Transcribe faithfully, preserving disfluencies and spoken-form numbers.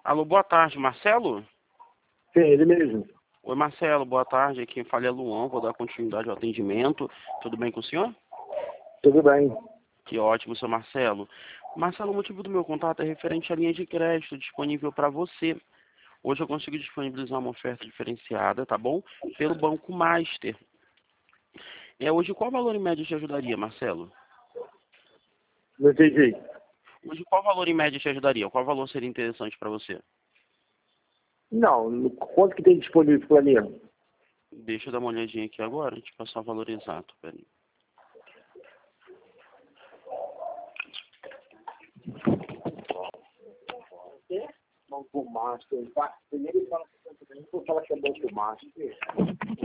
Alô, boa tarde, Marcelo? Sim, ele mesmo. Oi, Marcelo, boa tarde. Quem fala é Luan, vou dar continuidade ao atendimento. Tudo bem com o senhor? Tudo bem. Que ótimo, seu Marcelo. Marcelo, o motivo do meu contato é referente à linha de crédito disponível para você. Hoje eu consigo disponibilizar uma oferta diferenciada, tá bom? Pelo Banco Master. É, hoje qual valor em média te ajudaria, Marcelo? Não entendi. Hoje qual valor em média te ajudaria? Qual valor seria interessante para você? Não, no- quanto que tem disponível para mim? Deixa eu dar uma olhadinha aqui agora, a gente passar o valor exato, peraí. Banco Master. Primeiro ele fala que é Banco Master.